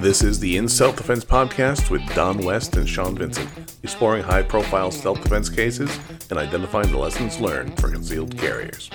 This is the In Self-Defense podcast with Don West and Sean Vincent, exploring high-profile self-defense cases and identifying the lessons learned for concealed carriers.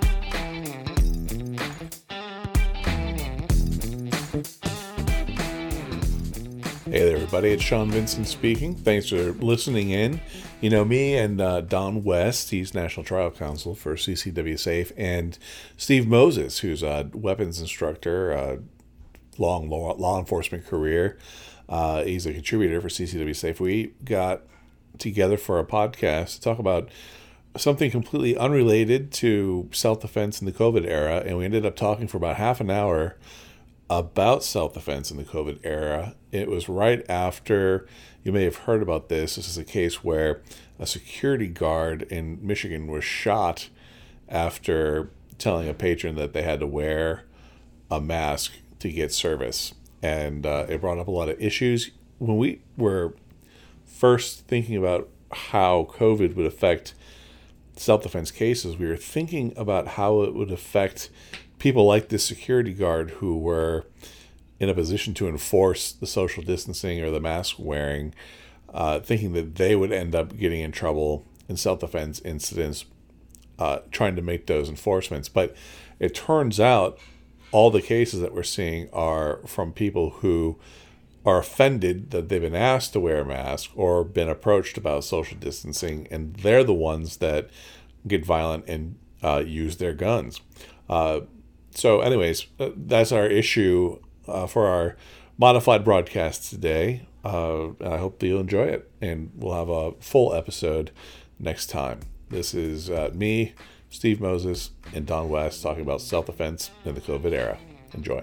Hey there, everybody. It's Sean Vincent speaking. Thanks for listening in. You know me and Don West, he's National Trial Counsel for CCW Safe, and Steve Moses, who's a weapons instructor, long law enforcement career. He's a contributor for CCW Safe. We got together for a podcast to talk about something completely unrelated to self-defense in the COVID era, and we ended up talking for about half an hour about self-defense in the COVID era. It was right after, you may have heard about this. This is a case where a security guard in Michigan was shot after telling a patron that they had to wear a mask to get service. And it brought up a lot of issues. When we were first thinking about how COVID would affect self-defense cases, we were thinking about how it would affect people like this security guard who were in a position to enforce the social distancing or the mask wearing, thinking that they would end up getting in trouble in self-defense incidents, trying to make those enforcements. But it turns out all the cases that we're seeing are from people who are offended that they've been asked to wear a mask or been approached about social distancing, and they're the ones that get violent and use their guns. So anyways, that's our issue for our modified broadcast today. I hope you'll enjoy it, and we'll have a full episode next time. This is me, Steve Moses, and Don West talking about self-defense in the COVID era. Enjoy.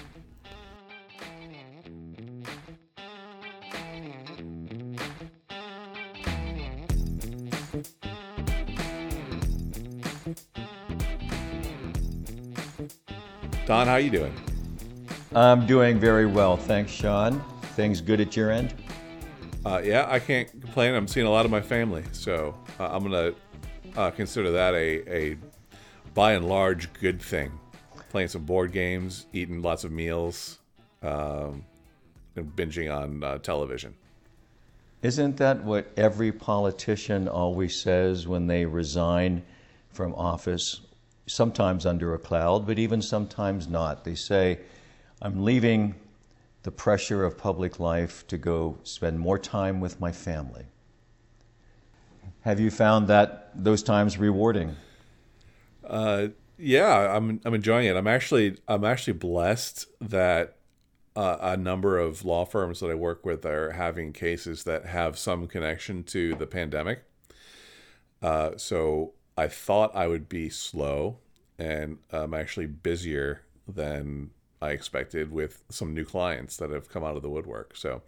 Don, how you doing? I'm doing very well, thanks, Sean. Things good at your end? Yeah, I can't complain. I'm seeing a lot of my family, so I'm going to consider that a by and large good thing. Playing some board games, eating lots of meals, and binging on television. Isn't that what every politician always says when they resign from office? Sometimes under a cloud, but even sometimes not. They say, I'm leaving the pressure of public life to go spend more time with my family. Have you found that those times rewarding? Yeah, I'm enjoying it. I'm actually blessed that a number of law firms that I work with are having cases that have some connection to the pandemic. So I thought I would be slow, and I'm actually busier than I expected with some new clients that have come out of the woodwork. So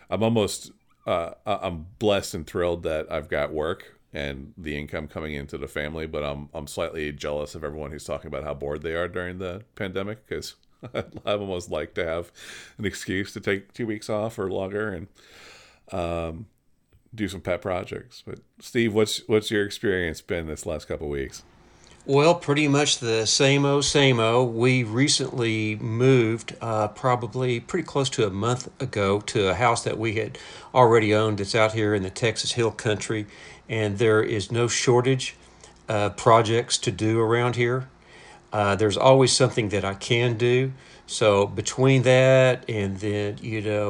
I'm blessed and thrilled that I've got work and the income coming into the family, but I'm slightly jealous of everyone who's talking about how bored they are during the pandemic, because I almost like to have an excuse to take 2 weeks off or longer and do some pet projects. But Steve, what's your experience been this last couple of weeks? Well, pretty much the same old. We recently moved probably pretty close to a month ago to a house that we had already owned that's out here in the Texas Hill Country, and there is no shortage of projects to do around here. There's always something that I can do. So between that and then,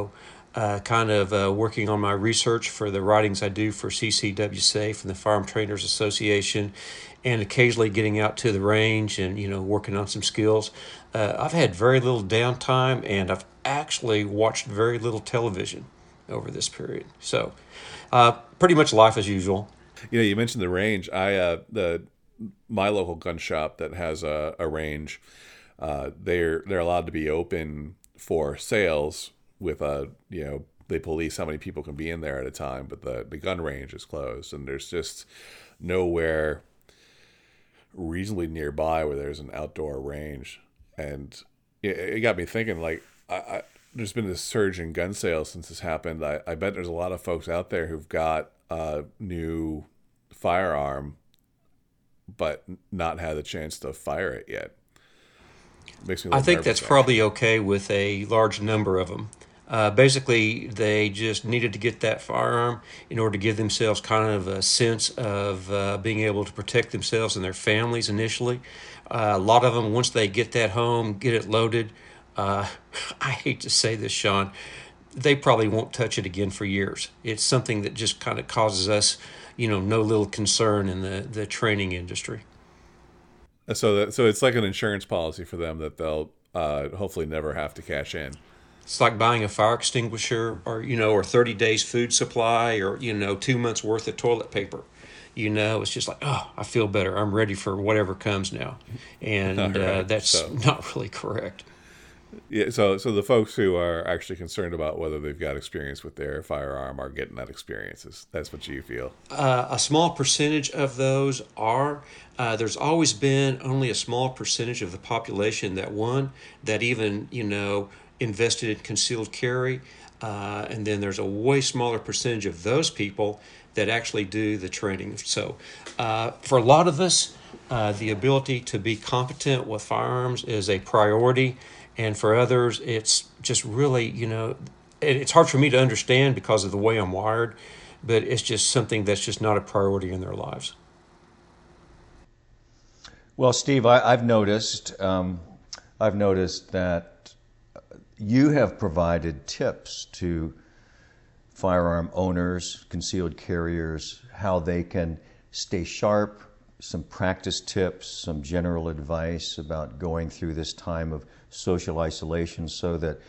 working on my research for the writings I do for CCW Safe and the Firearm Trainers Association, and occasionally getting out to the range and, working on some skills, I've had very little downtime, and I've actually watched very little television over this period. So pretty much life as usual. You mentioned the range. My local gun shop that has a range, they're allowed to be open for sales with they police how many people can be in there at a time, but the gun range is closed, and there's just nowhere reasonably nearby where there's an outdoor range. And it got me thinking, like, there's been this surge in gun sales since this happened. I bet there's a lot of folks out there who've got a new firearm but not had the chance to fire it yet. I think that's probably okay with a large number of them. Basically, they just needed to get that firearm in order to give themselves kind of a sense of being able to protect themselves and their families initially. A lot of them, once they get that home, get it loaded, uh, I hate to say this, Sean, they probably won't touch it again for years. It's something that just kind of causes us, no little concern in the training industry. So it's like an insurance policy for them that they'll hopefully never have to cash in. It's like buying a fire extinguisher or 30 days food supply or, 2 months worth of toilet paper. It's just like, oh, I feel better. I'm ready for whatever comes now. And Right. that's So not really correct. yeah, so the folks who are actually concerned about whether they've got experience with their firearm are getting that experiences. That's what you feel. A small percentage of those are. There's always been only a small percentage of the population that even invested in concealed carry, and then there's a way smaller percentage of those people that actually do the training. So, for a lot of us, the ability to be competent with firearms is a priority, and for others, it's just really it's hard for me to understand because of the way I'm wired, but it's just something that's just not a priority in their lives. Well, Steve, I've noticed that you have provided tips to firearm owners, concealed carriers, how they can stay sharp, some practice tips, some general advice about going through this time of social isolation so that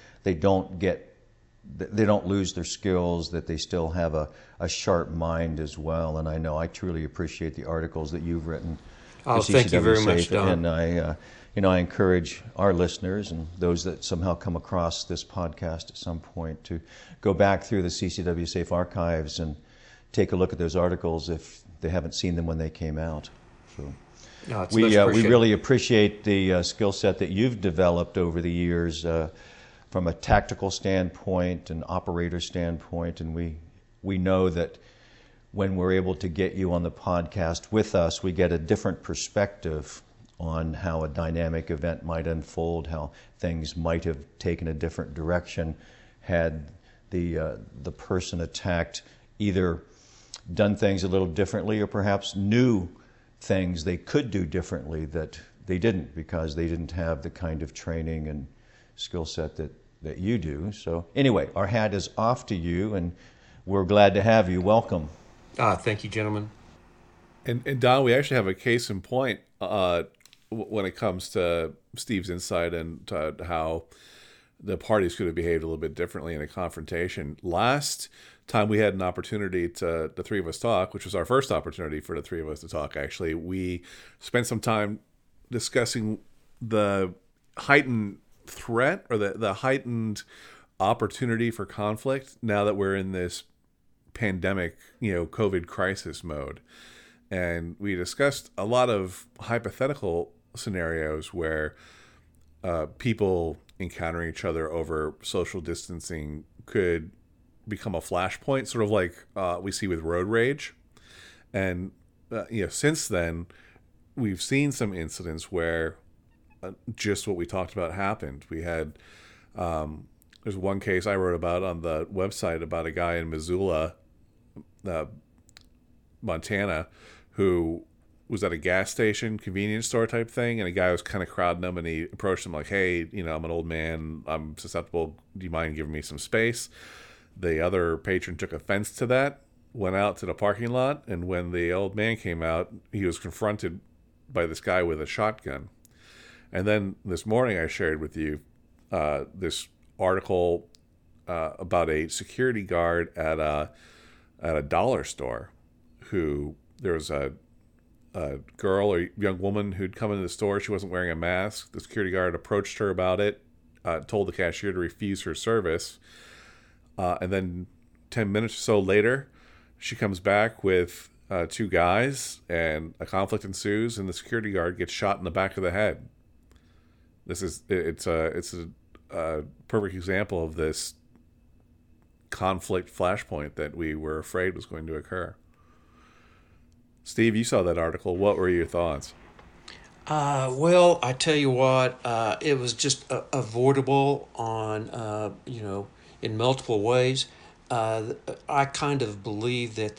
they don't lose their skills, that they still have a sharp mind as well. And I truly appreciate the articles that you've written for Oh, thank you CCW very much, Safe, Don. and I encourage our listeners and those that somehow come across this podcast at some point to go back through the CCW Safe archives and take a look at those articles if they haven't seen them when they came out. So No, it's much we appreciated. really appreciate the skill set that you've developed over the years from a tactical standpoint, an operator standpoint, and we know that when we're able to get you on the podcast with us, we get a different perspective on how a dynamic event might unfold, how things might have taken a different direction had the person attacked either done things a little differently or perhaps knew things they could do differently that they didn't because they didn't have the kind of training and skill set that you do. So anyway, our hat is off to you, and we're glad to have you. Welcome. Thank you, gentlemen. And Don, we actually have a case in point when it comes to Steve's insight and to how the parties could have behaved a little bit differently in a confrontation. Last time we had an opportunity to the three of us talk, which was our first opportunity for the three of us to talk, actually, we spent some time discussing the heightened threat or the heightened opportunity for conflict now that we're in this pandemic, COVID crisis mode. And we discussed a lot of hypothetical scenarios where people encountering each other over social distancing could become a flashpoint, sort of like we see with road rage. And since then, we've seen some incidents where just what we talked about happened. We had there's one case I wrote about on the website about a guy in Missoula, Montana, who was at a gas station, convenience store type thing, and a guy was kind of crowding him, and he approached him like, "Hey, I'm an old man, I'm susceptible. Do you mind giving me some space?" The other patron took offense to that, went out to the parking lot, and when the old man came out, he was confronted by this guy with a shotgun. And then this morning I shared with you this article about a security guard at a dollar store who there was a girl or young woman who'd come into the store. She wasn't wearing a mask. The security guard approached her about it, told the cashier to refuse her service. And then 10 minutes or so later, she comes back with two guys, and a conflict ensues, and the security guard gets shot in the back of the head. It's a perfect example of this conflict flashpoint that we were afraid was going to occur. Steve, you saw that article. What were your thoughts? Well, I tell you what, it was just avoidable on, in multiple ways. I kind of believe that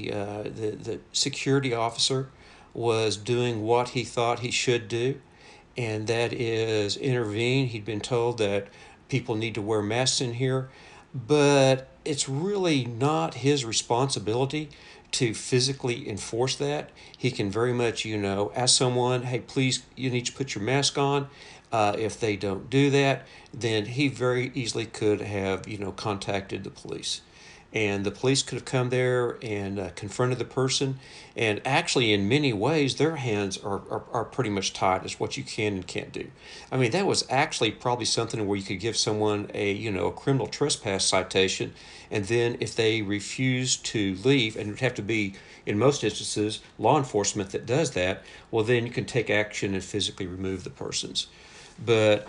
the security officer was doing what he thought he should do, and that is intervene. He'd been told that people need to wear masks in here, but it's really not his responsibility to physically enforce that. He can very much, ask someone, hey, please, you need to put your mask on. If they don't do that, then he very easily could have, contacted the police. And the police could have come there and confronted the person. And actually, in many ways, their hands are pretty much tied as what you can and can't do. I mean, that was actually probably something where you could give someone a criminal trespass citation. And then if they refuse to leave, and it would have to be, in most instances, law enforcement that does that, well, then you can take action and physically remove the persons. But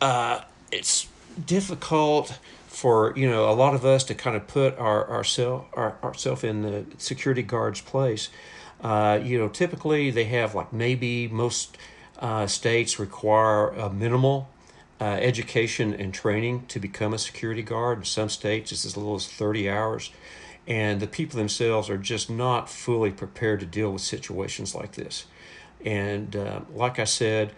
it's difficult for a lot of us to kind of put ourselves in the security guard's place. Typically they have, like, maybe most states require a minimal education and training to become a security guard. In some states it's as little as 30 hours, and the people themselves are just not fully prepared to deal with situations like this. And like I said,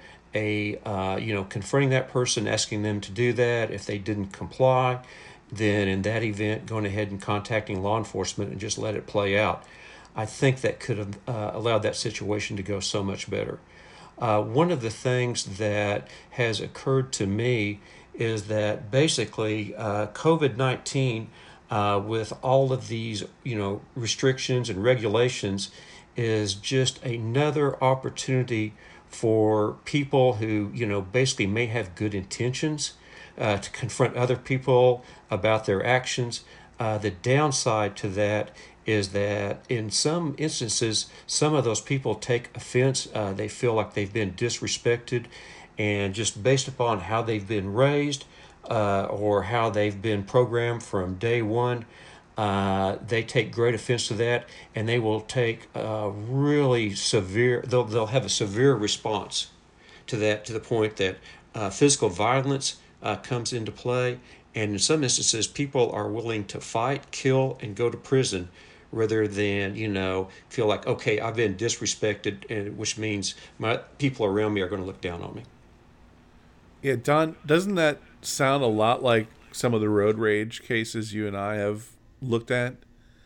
confronting that person, asking them to do that. If they didn't comply, then in that event, going ahead and contacting law enforcement and just let it play out. I think that could have allowed that situation to go so much better. One of the things that has occurred to me is that basically COVID-19, with all of these, restrictions and regulations, is just another opportunity for people who, basically may have good intentions to confront other people about their actions. The downside to that is that in some instances, some of those people take offense. They feel like they've been disrespected, and just based upon how they've been raised or how they've been programmed from day one, they take great offense to that, and they will take really severe. They'll have a severe response to that, to the point that physical violence comes into play, and in some instances, people are willing to fight, kill, and go to prison, rather than feel like, okay, I've been disrespected, and which means my people around me are going to look down on me. Yeah, Don, doesn't that sound a lot like some of the road rage cases you and I have looked at?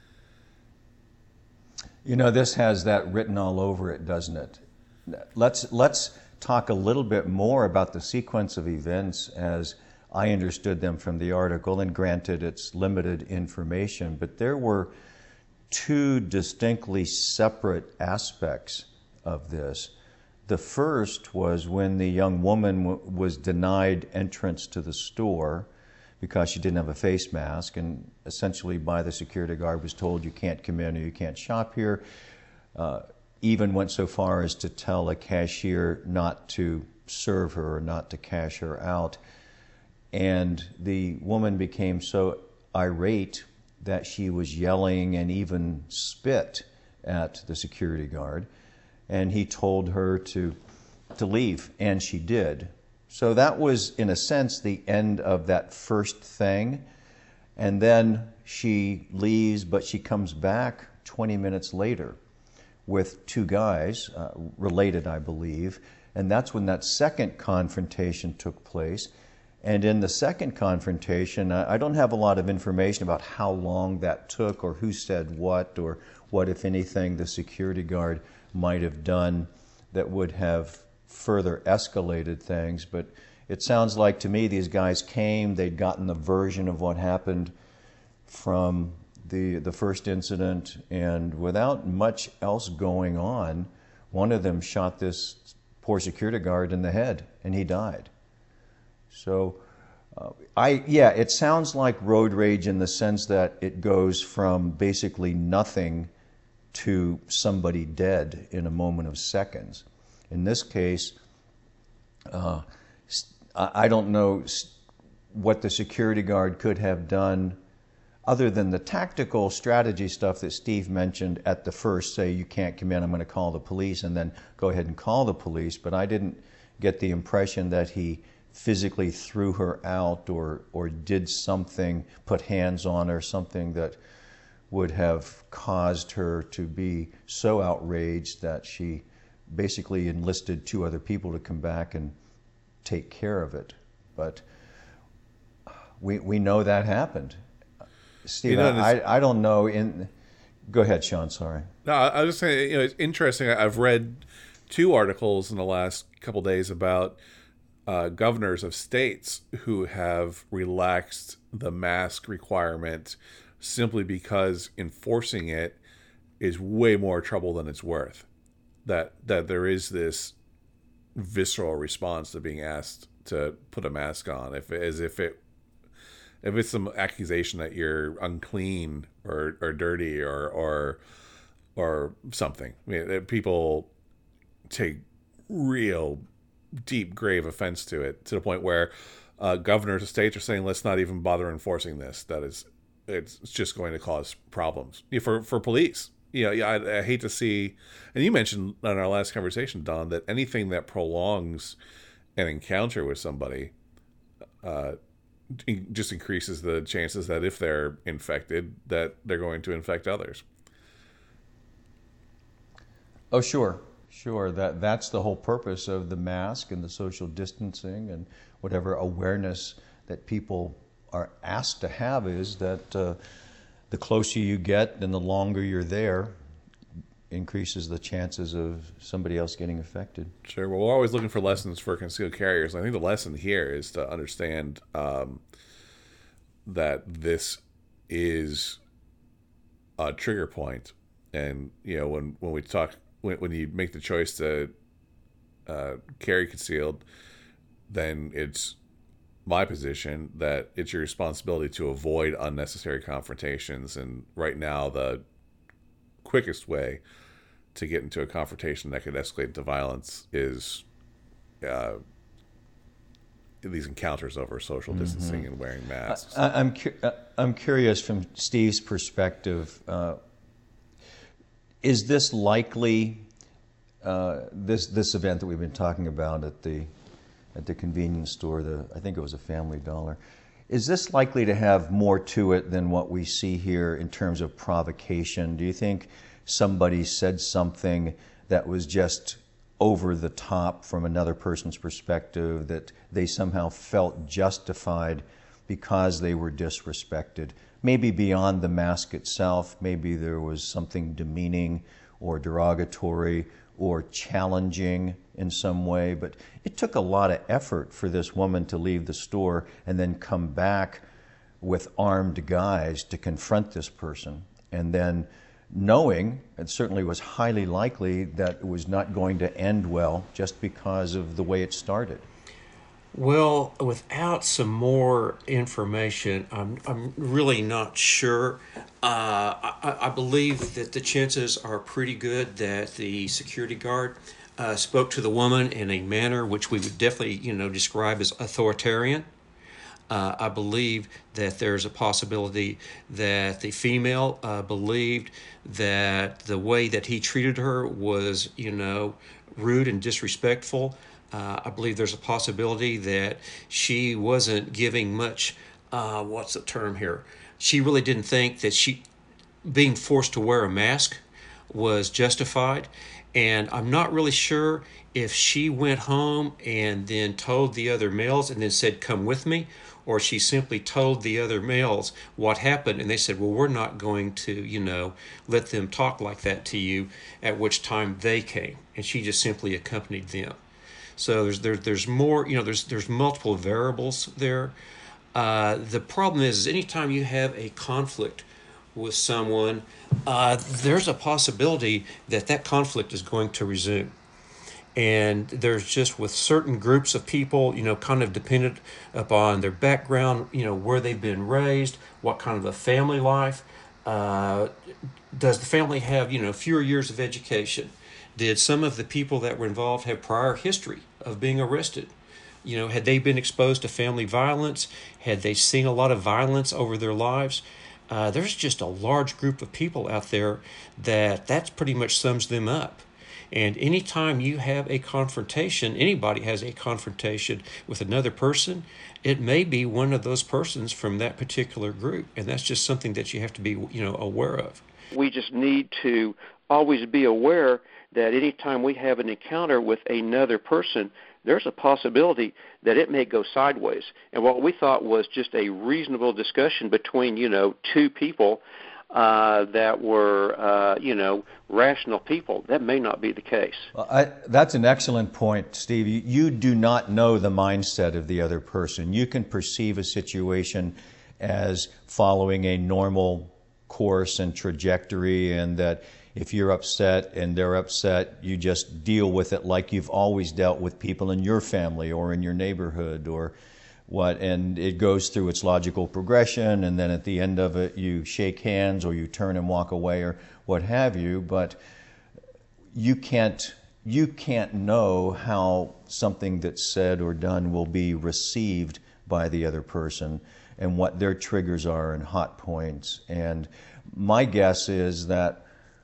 This has that written all over it, doesn't it? Let's talk a little bit more about the sequence of events as I understood them from the article, and granted it's limited information, but there were two distinctly separate aspects of this. The first was when the young woman was denied entrance to the store because she didn't have a face mask, and essentially by the security guard was told, you can't come in or you can't shop here. Even went so far as to tell a cashier not to serve her or not to cash her out. And the woman became so irate that she was yelling and even spit at the security guard. And he told her to leave, and she did. So that was, in a sense, the end of that first thing. And then she leaves, but she comes back 20 minutes later with two guys, related, I believe. And that's when that second confrontation took place. And in the second confrontation, I don't have a lot of information about how long that took or who said what, or what, if anything, the security guard might have done that would have further escalated things. But it sounds like to me these guys came, they'd gotten the version of what happened from the first incident, and without much else going on, one of them shot this poor security guard in the head, and he died. So, it sounds like road rage in the sense that it goes from basically nothing to somebody dead in a moment of seconds. In this case, I don't know what the security guard could have done other than the tactical strategy stuff that Steve mentioned at the first, say, you can't come in, I'm going to call the police, and then go ahead and call the police. But I didn't get the impression that he physically threw her out or did something, put hands on her, something that would have caused her to be so outraged that she basically enlisted 2 other people to come back and take care of it. But we know that happened. Steve, I don't know. Go ahead, Sean. Sorry. No, I was just saying, it's interesting. I've read 2 articles in the last couple days about governors of states who have relaxed the mask requirement simply because enforcing it is way more trouble than it's worth. That there is this visceral response to being asked to put a mask on, if it's some accusation that you're unclean or dirty or something. I mean, people take real deep, grave offense to it, to the point where governors of states are saying, let's not even bother enforcing this. It's just going to cause problems for police. I hate to see, and you mentioned in our last conversation, Don, that anything that prolongs an encounter with somebody just increases the chances that if they're infected, that they're going to infect others. Oh, sure. That's the whole purpose of the mask and the social distancing and whatever awareness that people are asked to have, is that the closer you get and the longer you're there increases the chances of somebody else getting affected. Sure. Well, we're always looking for lessons for concealed carriers. I think the lesson here is to understand that this is a trigger point. And, when we talk, when you make the choice to carry concealed, then it's my position that it's your responsibility to avoid unnecessary confrontations. And right now, the quickest way to get into a confrontation that could escalate into violence is these encounters over social distancing and wearing masks. I'm curious from Steve's perspective. Is this likely? This event that we've been talking about at the convenience store, I think it was a Family Dollar. Is this likely to have more to it than what we see here in terms of provocation? Do you think somebody said something that was just over the top from another person's perspective, that they somehow felt justified because they were disrespected? Maybe beyond the mask itself, maybe there was something demeaning or derogatory or challenging in some way, but it took a lot of effort for this woman to leave the store and then come back with armed guys to confront this person, and then knowing, it certainly was highly likely, that it was not going to end well just because of the way it started. Well, without some more information, I'm really not sure. I believe that the chances are pretty good that the security guard spoke to the woman in a manner which we would definitely, describe as authoritarian. I believe that there's a possibility that the female believed that the way that he treated her was, rude and disrespectful. I believe there's a possibility that she wasn't giving much, what's the term here? She really didn't think that being forced to wear a mask was justified. And I'm not really sure if she went home and then told the other males and then said, come with me, or she simply told the other males what happened and they said, well, we're not going to, let them talk like that to you, at which time they came. And she just simply accompanied them. So there's more, there's multiple variables there. The problem is anytime you have a conflict with someone, there's a possibility that conflict is going to resume. And there's just with certain groups of people, kind of dependent upon their background, where they've been raised, what kind of a family life. Does the family have, fewer years of education? Did some of the people that were involved have prior history of being arrested? Had they been exposed to family violence? Had they seen a lot of violence over their lives? There's just a large group of people out there that pretty much sums them up. And anytime you have a confrontation, anybody has a confrontation with another person, it may be one of those persons from that particular group. And that's just something that you have to be, aware of. We just need to always be aware that anytime we have an encounter with another person, there's a possibility that it may go sideways. And what we thought was just a reasonable discussion between, two people that were, rational people, that may not be the case. Well, that's an excellent point, Steve. You do not know the mindset of the other person. You can perceive a situation as following a normal course and trajectory, and that if you're upset and they're upset, you just deal with it like you've always dealt with people in your family or in your neighborhood or what, and it goes through its logical progression, and then at the end of it you shake hands or you turn and walk away or what have you. But you can't know how something that's said or done will be received by the other person and what their triggers are and hot points. And my guess is that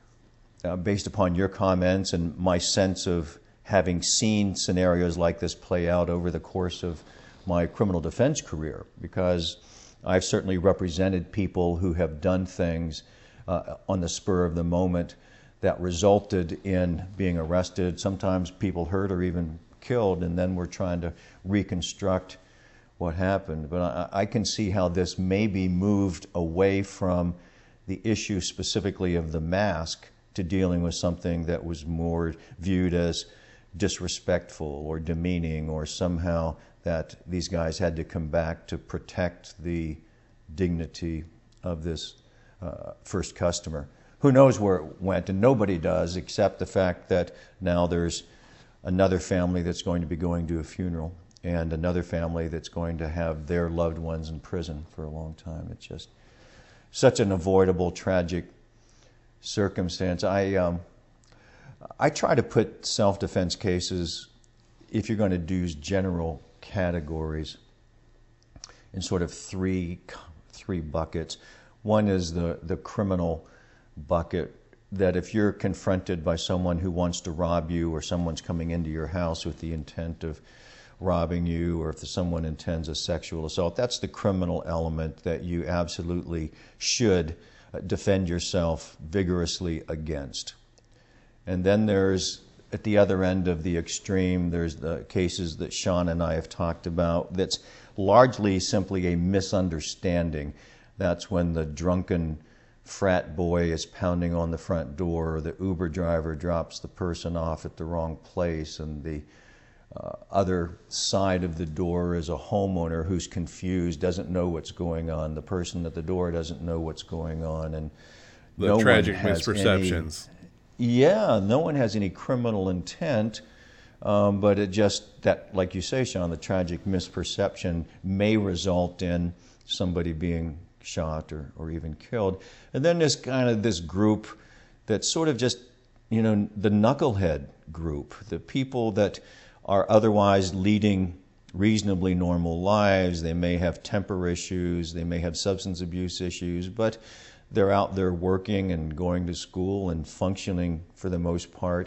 based upon your comments and my sense of having seen scenarios like this play out over the course of my criminal defense career, because I've certainly represented people who have done things on the spur of the moment that resulted in being arrested, sometimes people hurt or even killed, and then we're trying to reconstruct what happened. But I can see how this may be moved away from the issue specifically of the mask to dealing with something that was more viewed as disrespectful or demeaning, or somehow that these guys had to come back to protect the dignity of this first customer. Who knows where it went, and nobody does, except the fact that now there's another family that's going to be going to a funeral and another family that's going to have their loved ones in prison for a long time. It's just such an avoidable, tragic circumstance. I try to put self-defense cases, if you're going to do general categories, in sort of three buckets. One is the criminal bucket, that if you're confronted by someone who wants to rob you, or someone's coming into your house with the intent of robbing you, or if someone intends a sexual assault, that's the criminal element that you absolutely should defend yourself vigorously against. And then there's, at the other end of the extreme, there's the cases that Sean and I have talked about that's largely simply a misunderstanding. That's when the drunken frat boy is pounding on the front door, or the Uber driver drops the person off at the wrong place, and the other side of the door is a homeowner who's confused, doesn't know what's going on. The person at the door doesn't know what's going on, and the tragic misperceptions. No one has any criminal intent, but it just, that, like you say, Sean, the tragic misperception may result in somebody being shot or even killed. And then there's kind of this group that's sort of just, the knucklehead group, the people that are otherwise leading reasonably normal lives. They may have temper issues, they may have substance abuse issues, but they're out there working and going to school and functioning for the most part.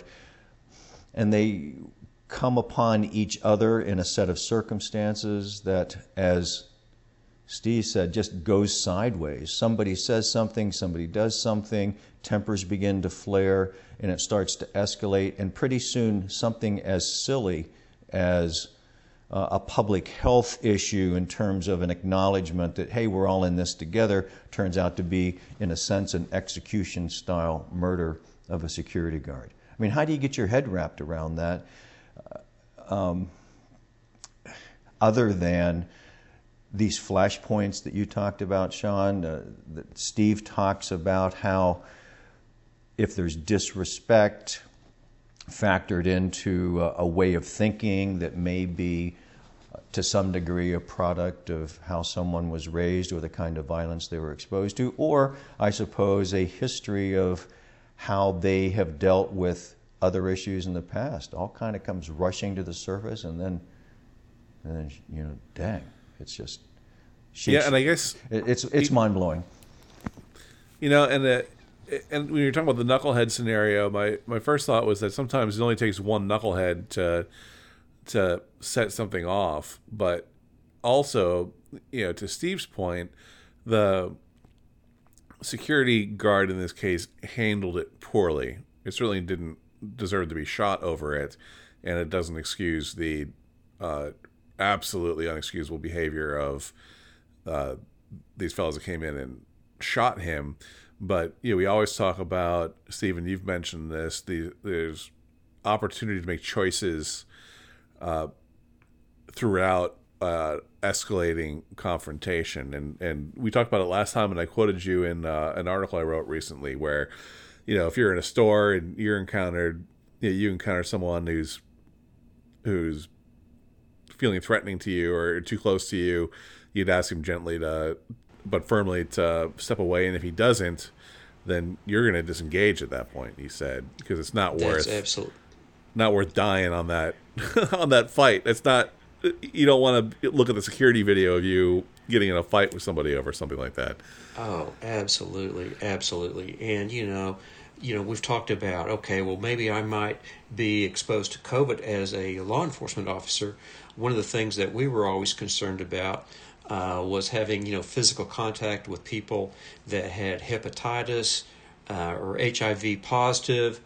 And they come upon each other in a set of circumstances that, as Steve said, just goes sideways. Somebody says something, somebody does something, tempers begin to flare, and it starts to escalate. And pretty soon, something as silly as a public health issue in terms of an acknowledgement that, hey, we're all in this together, turns out to be, in a sense, an execution-style murder of a security guard. I mean, how do you get your head wrapped around that? Other than these flashpoints that you talked about, Sean, that Steve talks about how if there's disrespect factored into a way of thinking that may be to some degree a product of how someone was raised or the kind of violence they were exposed to, or I suppose a history of how they have dealt with other issues in the past, all kind of comes rushing to the surface, and then dang, it's just and I guess it's mind blowing. And and when you're talking about the knucklehead scenario, my first thought was that sometimes it only takes one knucklehead to set something off. But also, to Steve's point, the security guard in this case handled it poorly. It certainly didn't deserve to be shot over it, and it doesn't excuse the absolutely unexcusable behavior of these fellows that came in and shot him. But we always talk about, Stephen, you've mentioned this, there's opportunity to make choices throughout escalating confrontation, and we talked about it last time, and I quoted you in an article I wrote recently where, if you're in a store and you encounter someone who's feeling threatening to you or too close to you, you'd ask him gently but firmly to step away, and if he doesn't, then you're going to disengage at that point, he said, because it's not worth dying on that on that fight. It's not, you don't want to look at the security video of you getting in a fight with somebody over something like that. Oh, absolutely, absolutely. And we've talked about, okay, well, maybe I might be exposed to COVID as a law enforcement officer. One of the things that we were always concerned about was having, physical contact with people that had hepatitis or HIV positive.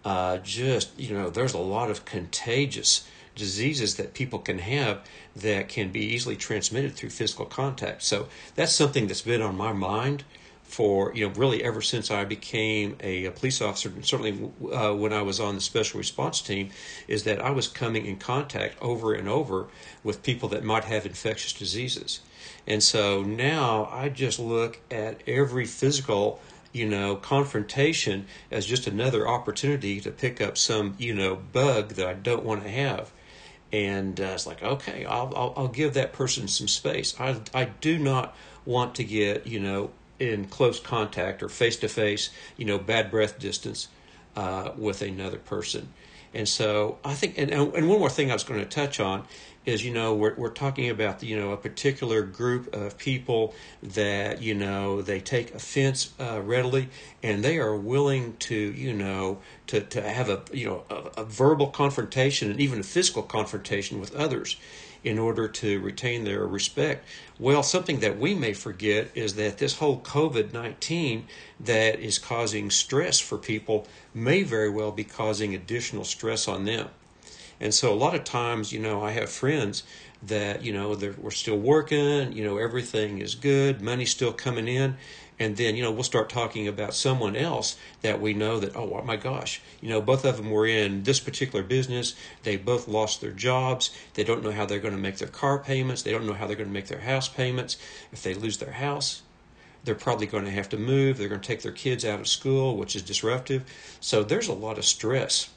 There's a lot of contagious diseases that people can have that can be easily transmitted through physical contact. So that's something that's been on my mind for, really ever since I became a police officer, and certainly when I was on the special response team, is that I was coming in contact over and over with people that might have infectious diseases. And so now I just look at every physical, confrontation as just another opportunity to pick up some, bug that I don't want to have. And it's like, okay, I'll give that person some space. I do not want to get, in close contact or face-to-face, bad breath distance with another person. And so I think, and one more thing I was going to touch on is, we're talking about, a particular group of people that, they take offense readily, and they are willing to, to have a verbal confrontation and even a physical confrontation with others in order to retain their respect. Well, something that we may forget is that this whole COVID-19 that is causing stress for people may very well be causing additional stress on them. And so a lot of times, I have friends that, we're still working, everything is good, money's still coming in. And then, we'll start talking about someone else that we know that, oh my gosh, both of them were in this particular business. They both lost their jobs. They don't know how they're going to make their car payments. They don't know how they're going to make their house payments. If they lose their house, they're probably going to have to move. They're going to take their kids out of school, which is disruptive. So there's a lot of stress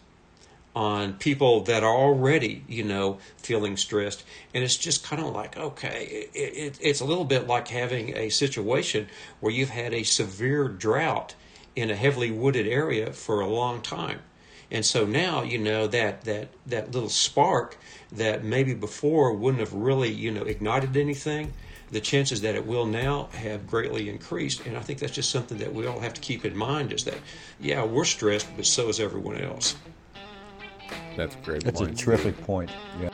on people that are already, feeling stressed. And it's just kind of like, okay, it's a little bit like having a situation where you've had a severe drought in a heavily wooded area for a long time. And so now, that little spark that maybe before wouldn't have really, ignited anything, the chances that it will now have greatly increased. And I think that's just something that we all have to keep in mind, is that, yeah, we're stressed, but so is everyone else. That's a great point. That's a terrific point. Yeah.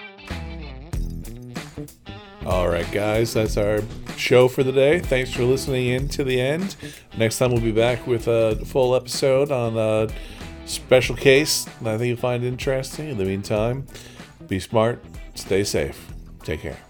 All right, guys, that's our show for the day. Thanks for listening in to the end. Next time we'll be back with a full episode on a special case that I think you'll find interesting. In the meantime, be smart, stay safe. Take care.